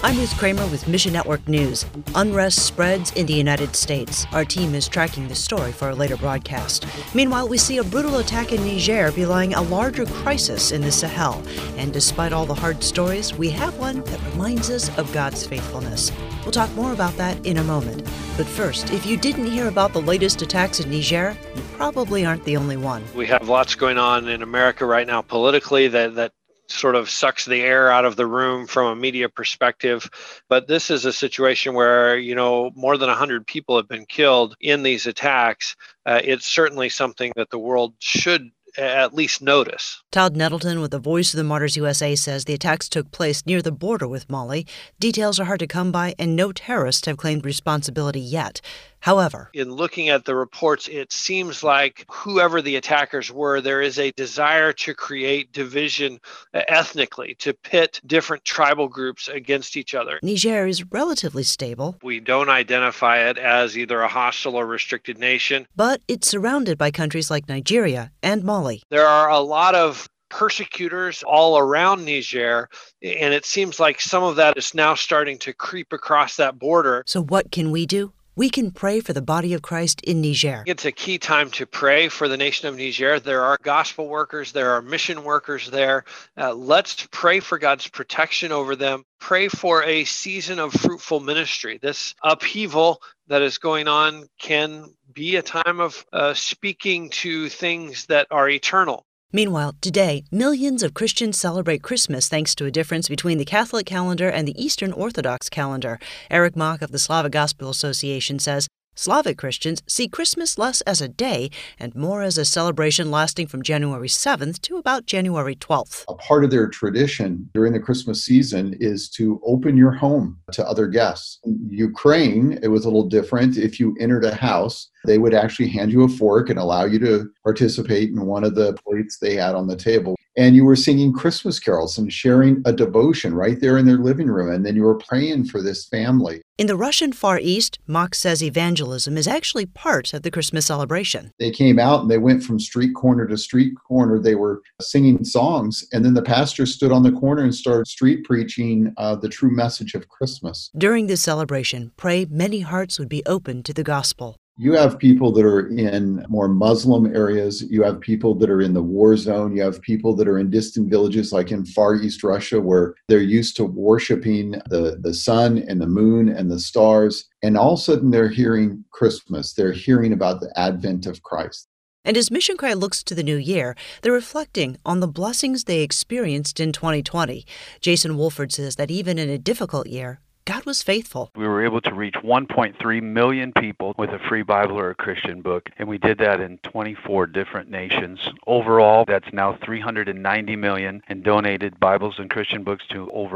I'm Ruth Kramer with Mission Network News. Unrest spreads in the United States. Our team is tracking the story for a later broadcast. Meanwhile, we see a brutal attack in Niger belying a larger crisis in the Sahel. And despite all the hard stories, we have one that reminds us of God's faithfulness. We'll talk more about that in a moment. But first, if you didn't hear about the latest attacks in Niger, you probably aren't the only one. We have lots going on in America right now politically that sort of sucks the air out of the room from a media perspective. But this is a situation where, more than 100 people have been killed in these attacks. It's certainly something that the world should at least notice. Todd Nettleton with the Voice of the Martyrs USA says the attacks took place near the border with Mali. Details are hard to come by, and no terrorists have claimed responsibility yet. However, in looking at the reports, it seems like whoever the attackers were, there is a desire to create division ethnically, to pit different tribal groups against each other. Niger is relatively stable. We don't identify it as either a hostile or restricted nation. But it's surrounded by countries like Nigeria and Mali. There are a lot of persecutors all around Niger, and it seems like some of that is now starting to creep across that border. So what can we do? We can pray for the body of Christ in Niger. It's a key time to pray for the nation of Niger. There are gospel workers, there are mission workers there. Let's pray for God's protection over them. Pray for a season of fruitful ministry. This upheaval that is going on can be a time of speaking to things that are eternal. Meanwhile, today, millions of Christians celebrate Christmas thanks to a difference between the Catholic calendar and the Eastern Orthodox calendar. Eric Mock of the Slavic Gospel Association says Slavic Christians see Christmas less as a day and more as a celebration lasting from January 7th to about January 12th. A part of their tradition during the Christmas season is to open your home to other guests. In Ukraine, it was a little different. If you entered a house, they would actually hand you a fork and allow you to participate in one of the plates they had on the table. And you were singing Christmas carols and sharing a devotion right there in their living room. And then you were praying for this family. In the Russian Far East, Mock says evangelism is actually part of the Christmas celebration. They came out and they went from street corner to street corner. They were singing songs. And then the pastor stood on the corner and started street preaching the true message of Christmas. During this celebration, pray many hearts would be open to the gospel. You have people that are in more Muslim areas. You have people that are in the war zone. You have people that are in distant villages like in Far East Russia where they're used to worshiping the sun and the moon and the stars. And all of a sudden they're hearing Christmas. They're hearing about the advent of Christ. And as Mission Cry looks to the new year, they're reflecting on the blessings they experienced in 2020. Jason Wolford says that even in a difficult year, God was faithful. We were able to reach 1.3 million people with a free Bible or a Christian book, and we did that in 24 different nations. Overall, that's now 390 million and donated Bibles and Christian books to over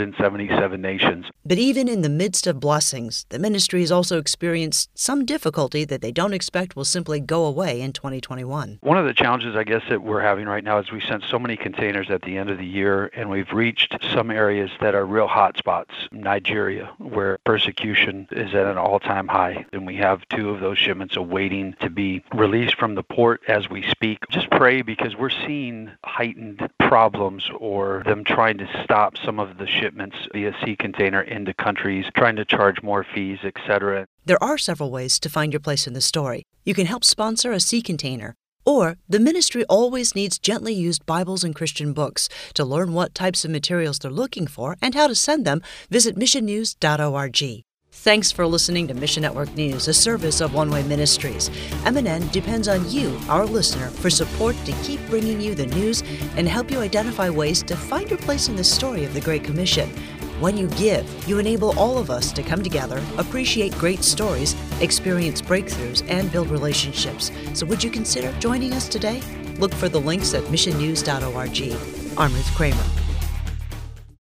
177 nations. But even in the midst of blessings, the ministry has also experienced some difficulty that they don't expect will simply go away in 2021. One of the challenges, I guess, that we're having right now is we sent so many containers at the end of the year, and we've reached some areas that are real hot spots. Nigeria, where persecution is at an all-time high, and we have 2 of those shipments awaiting to be released from the port as we speak. Just pray, because we're seeing heightened problems or them trying to stop some of the shipments via sea container into countries, trying to charge more fees, etc. There are several ways to find your place in the story. You can help sponsor a sea container. Or the ministry always needs gently used Bibles and Christian books. To learn what types of materials they're looking for and how to send them, visit missionnews.org. Thanks for listening to Mission Network News, a service of One Way Ministries. MNN depends on you, our listener, for support to keep bringing you the news and help you identify ways to find your place in the story of the Great Commission. When you give, you enable all of us to come together, appreciate great stories, experience breakthroughs, and build relationships. So would you consider joining us today? Look for the links at missionnews.org. I'm Ruth Kramer.